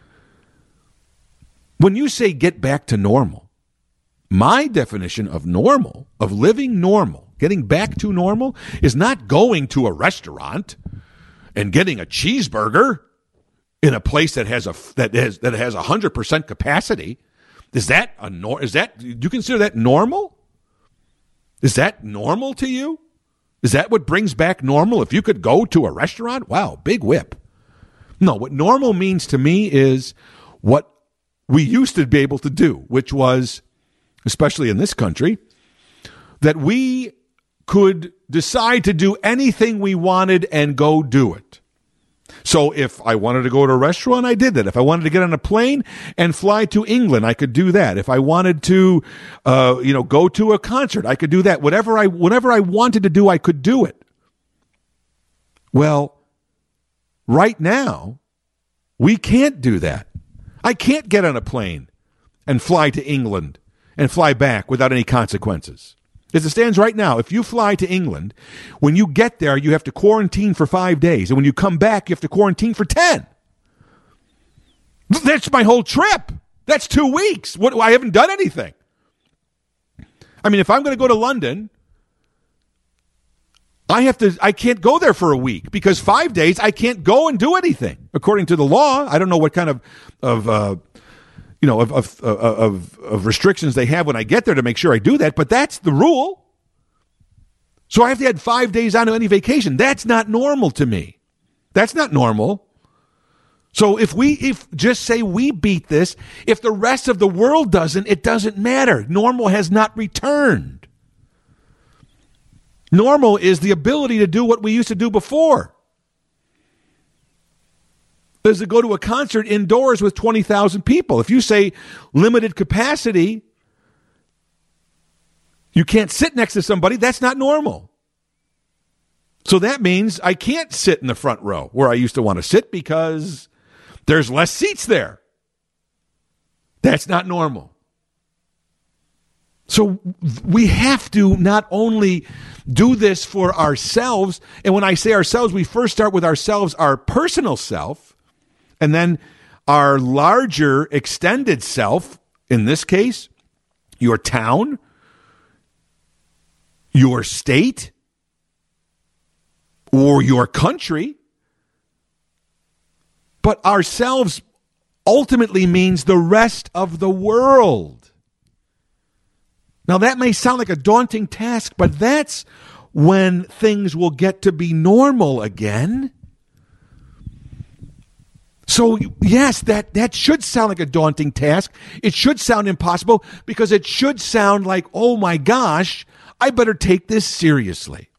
When you say get back to normal, my definition of normal, of living normal, getting back to normal, is not going to a restaurant and getting a cheeseburger in a place that has a that has that has a hundred percent capacity. Is that a nor? Is that, do you consider that normal? Is that normal to you? Is that what brings back normal? If you could go to a restaurant, wow, big whip. No, what normal means to me is what we used to be able to do, which was, especially in this country, that we could decide to do anything we wanted and go do it. So if I wanted to go to a restaurant, I did that. If I wanted to get on a plane and fly to England, I could do that. If I wanted to, uh, you know, go to a concert, I could do that. Whatever I, whatever I wanted to do, I could do it. Well, right now, we can't do that. I can't get on a plane and fly to England and fly back without any consequences. As it stands right now, if you fly to England, when you get there, you have to quarantine for five days. And when you come back, you have to quarantine for ten. That's my whole trip. That's two weeks. What, I haven't done anything. I mean, if I'm going to go to London, I have to, I can't go there for a week because five days I can't go and do anything. According to the law, I don't know what kind of, of, uh, you know, of, of, of, of restrictions they have when I get there to make sure I do that, but that's the rule. So I have to add five days onto any vacation. That's not normal to me. That's not normal. So if we, if just say we beat this, if the rest of the world doesn't, it doesn't matter. Normal has not returned. Normal is the ability to do what we used to do before. Is to go to a concert indoors with twenty thousand people. If you say limited capacity, you can't sit next to somebody, that's not normal. So that means I can't sit in the front row where I used to want to sit because there's less seats there. That's not normal. So we have to not only do this for ourselves, and when I say ourselves, we first start with ourselves, our personal self, and then our larger extended self, in this case, your town, your state, or your country. But ourselves ultimately means the rest of the world. Now that may sound like a daunting task, but that's when things will get to be normal again. So, yes, that, that should sound like a daunting task. It should sound impossible because it should sound like, oh my gosh, I better take this seriously.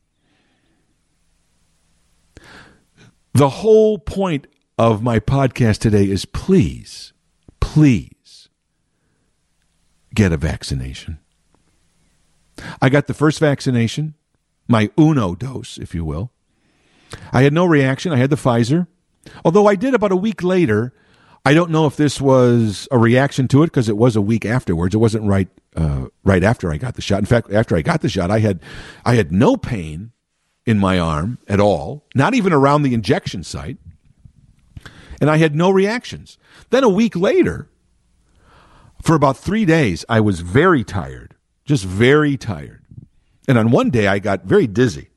The whole point of my podcast today is please, please get a vaccination. I got the first vaccination, my uno dose, if you will. I had no reaction. I had the Pfizer. Although I did about a week later. I don't know if this was a reaction to it because it was a week afterwards. It wasn't right uh, right after I got the shot. In fact, after I got the shot, I had I had no pain in my arm at all, not even around the injection site. And I had no reactions. Then a week later, for about three days, I was very tired, just very tired. And on one day, I got very dizzy.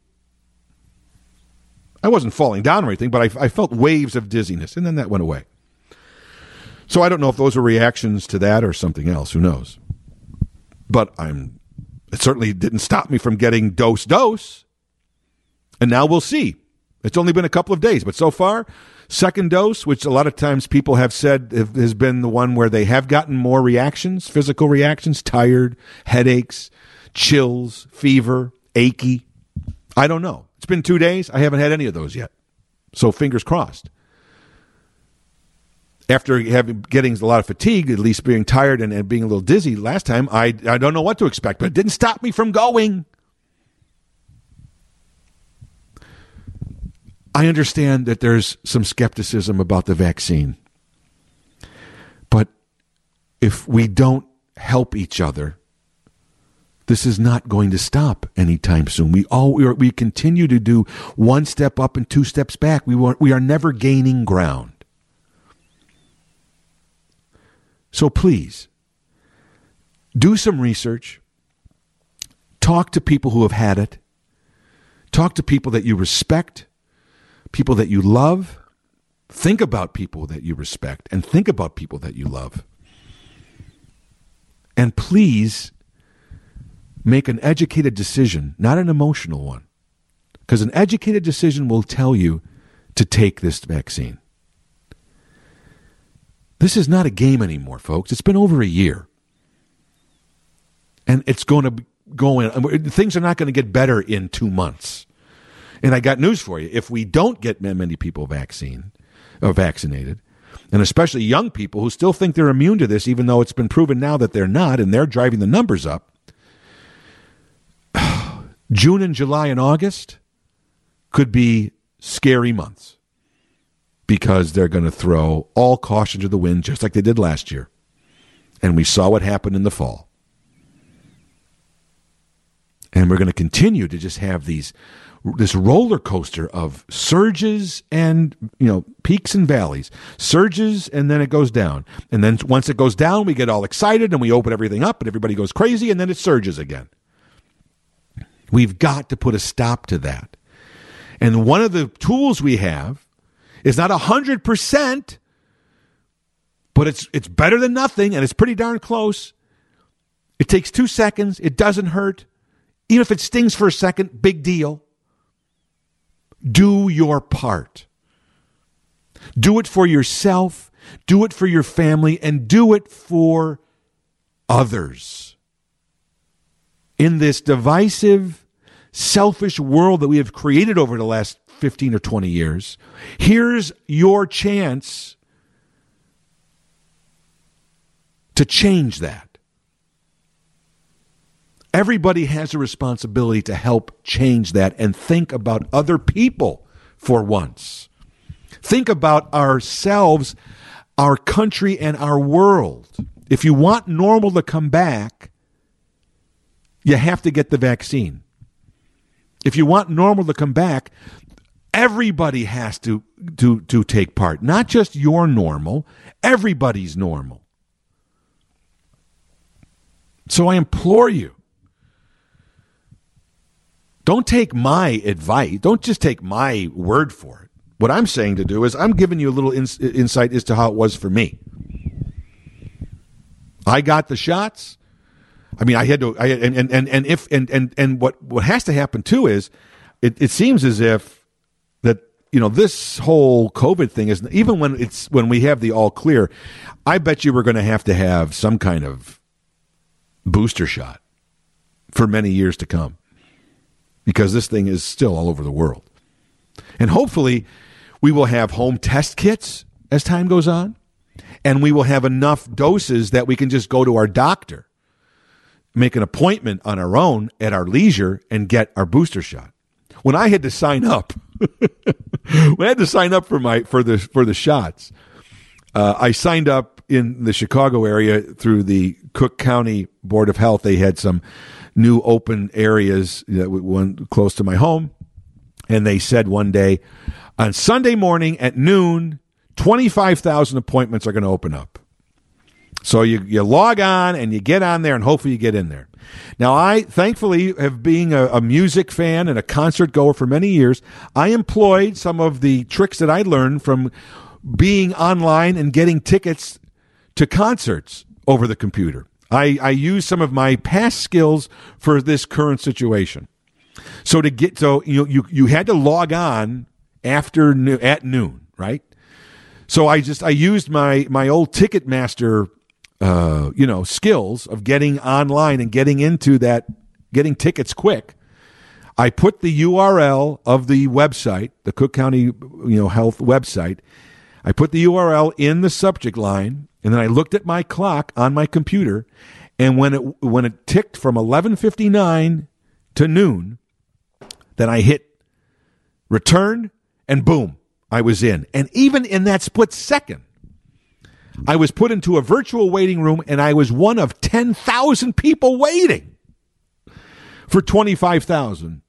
I wasn't falling down or anything, but I, I felt waves of dizziness, and then that went away. So I don't know if those are reactions to that or something else. Who knows? But I'm. It certainly didn't stop me from getting dose dose. And now we'll see. It's only been a couple of days, but so far, second dose, which a lot of times people have said has been the one where they have gotten more reactions, physical reactions, tired, headaches, chills, fever, achy. I don't know. It's been two days. I haven't had any of those yet. So fingers crossed. After having getting a lot of fatigue, at least being tired and, and being a little dizzy last time, I I don't know what to expect, but it didn't stop me from going. I understand that there's some skepticism about the vaccine. But if we don't help each other, this is not going to stop anytime soon. We all we, are, we continue to do one step up and two steps back. We want, we are never gaining ground. So please, do some research. Talk to people who have had it. Talk to people that you respect, people that you love. Think about people that you respect and think about people that you love. And please make an educated decision, not an emotional one. Because an educated decision will tell you to take this vaccine. This is not a game anymore, folks. It's been over a year. And it's going to go in. Things are not going to get better in two months. And I got news for you. If we don't get many people vaccine, or vaccinated, and especially young people who still think they're immune to this, even though it's been proven now that they're not, and they're driving the numbers up, June and July and August could be scary months. Because they're going to throw all caution to the wind, just like they did last year. And we saw what happened in the fall. And we're going to continue to just have these this roller coaster of surges and, you know, peaks and valleys. Surges, and then it goes down. And then once it goes down, we get all excited, and we open everything up, and everybody goes crazy, and then it surges again. We've got to put a stop to that. And one of the tools we have is not one hundred percent, but it's it's better than nothing, and it's pretty darn close. It takes two seconds. It doesn't hurt. Even if it stings for a second, big deal. Do your part. Do it for yourself. Do it for your family, and do it for others. In this divisive, selfish world that we have created over the last fifteen or twenty years, here's your chance to change that. Everybody has a responsibility to help change that and think about other people for once. Think about ourselves, our country, and our world. If you want normal to come back, you have to get the vaccine. If you want normal to come back, everybody has to, to, to take part. Not just your normal, everybody's normal. So I implore you, don't take my advice. Don't just take my word for it. What I'm saying to do is I'm giving you a little ins- insight as to how it was for me. I got the shots. I mean, I had to, I, and, and, and if, and, and, and what, what has to happen too is it, it seems as if that, you know, this whole COVID thing is, even when it's, when we have the all clear, I bet you we're going to have to have some kind of booster shot for many years to come, because this thing is still all over the world. And hopefully we will have home test kits as time goes on, and we will have enough doses that we can just go to our doctor make an appointment on our own at our leisure and get our booster shot. When I had to sign up, when I had to sign up for my for the for the shots, uh, I signed up in the Chicago area through the Cook County Board of Health. They had some new open areas, that one close to my home, and they said one day on Sunday morning at noon, twenty-five thousand appointments are going to open up. So you, you log on and you get on there and hopefully you get in there. Now, I thankfully have being a, a music fan and a concert goer for many years, I employed some of the tricks that I learned from being online and getting tickets to concerts over the computer. I, I used some of my past skills for this current situation. So to get so you you you had to log on after at noon, right? So I just I used my my old Ticketmaster Uh, you know, skills of getting online and getting into that, getting tickets quick. I put the U R L of the website, the Cook County, you know, Health website. I put the U R L in the subject line, and then I looked at my clock on my computer, and when it when it ticked from eleven fifty-nine to noon, then I hit return, and boom, I was in. And even in that split second, I was put into a virtual waiting room, and I was one of ten thousand people waiting for twenty-five thousand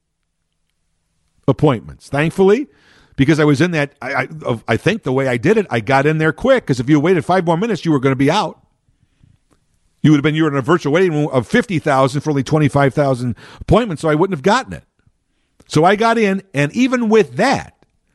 appointments. Thankfully, because I was in that, I, I, I think the way I did it, I got in there quick, because if you waited five more minutes, you were going to be out. You would have been, you were in a virtual waiting room of fifty thousand for only twenty-five thousand appointments, so I wouldn't have gotten it. So I got in, and even with that,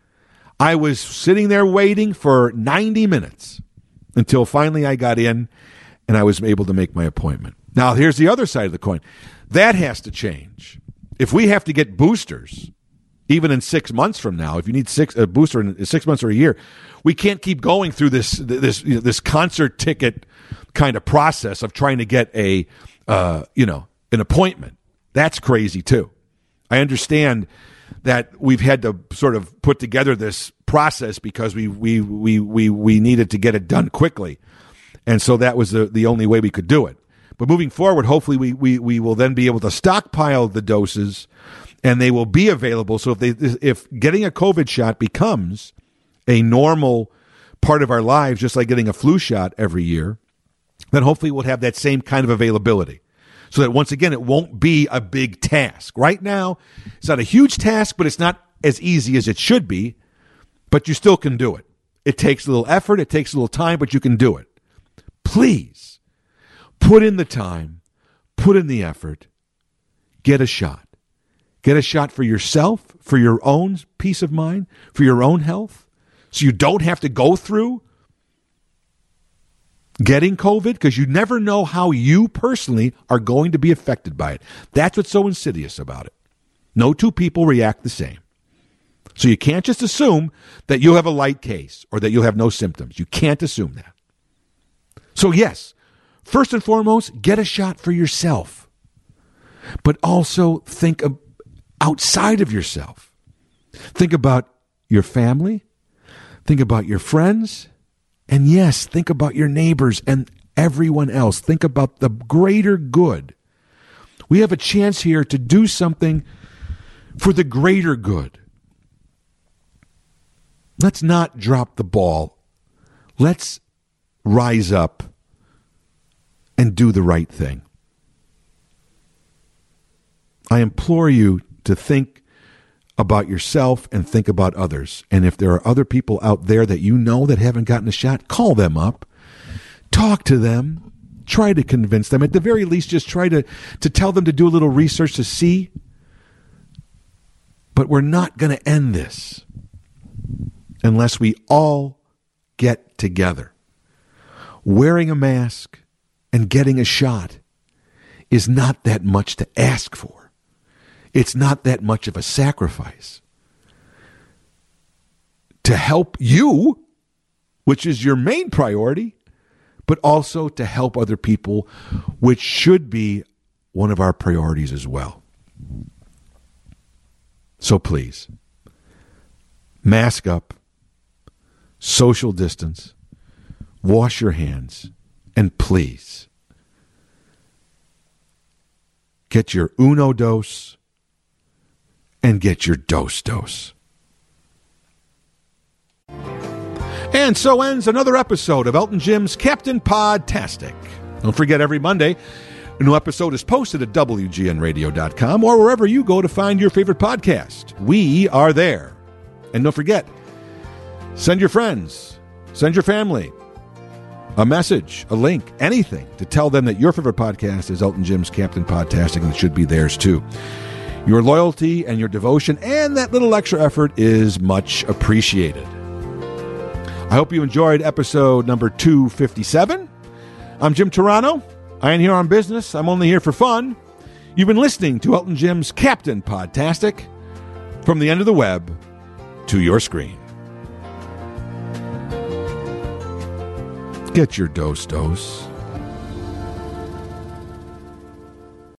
I was sitting there waiting for ninety minutes. Until finally I got in and I was able to make my appointment. Now, here's the other side of the coin. That has to change. If we have to get boosters, even in six months from now, if you need six a booster in six months or a year, we can't keep going through this this you know, this concert ticket kind of process of trying to get a uh, you know an appointment. That's crazy too. I understand that we've had to sort of put together this process because we we we we we needed to get it done quickly, and so that was the the only way we could do it. But moving forward, hopefully we we we will then be able to stockpile the doses, and they will be available. So if they if getting a COVID shot becomes a normal part of our lives, just like getting a flu shot every year, then hopefully we'll have that same kind of availability. So that once again, it won't be a big task. Right now, it's not a huge task, but it's not as easy as it should be. But you still can do it. It takes a little effort. It takes a little time, but you can do it. Please put in the time, put in the effort, get a shot. Get a shot for yourself, for your own peace of mind, for your own health, so you don't have to go through getting COVID, because you never know how you personally are going to be affected by it. That's what's so insidious about it. No two people react the same. So you can't just assume that you'll have a light case or that you'll have no symptoms. You can't assume that. So yes, first and foremost, get a shot for yourself. But also think of outside of yourself. Think about your family. Think about your friends. And yes, think about your neighbors and everyone else. Think about the greater good. We have a chance here to do something for the greater good. Let's not drop the ball. Let's rise up and do the right thing. I implore you to think about yourself and think about others. And if there are other people out there that you know that haven't gotten a shot, call them up. Talk to them. Try to convince them. At the very least, just try to, to tell them to do a little research to see. But we're not going to end this unless we all get together. Wearing a mask and getting a shot is not that much to ask for. It's not that much of a sacrifice. To help you, which is your main priority, but also to help other people, which should be one of our priorities as well. So please, mask up, social distance, wash your hands, and please, get your uno dose, and get your dose dose. And so ends another episode of Elton Jim's Captain Podtastic. Don't forget, every Monday, a new episode is posted at W G N radio dot com or wherever you go to find your favorite podcast. We are there. And don't forget, send your friends, send your family a message, a link, anything to tell them that your favorite podcast is Elton Jim's Captain Podtastic, and it should be theirs too. Your loyalty and your devotion and that little extra effort is much appreciated. I hope you enjoyed episode number two fifty-seven. I'm Jim Turano. I ain't here on business. I'm only here for fun. You've been listening to Elton Jim's Captain Podtastic, from the end of the web to your screen. Get your dose dose.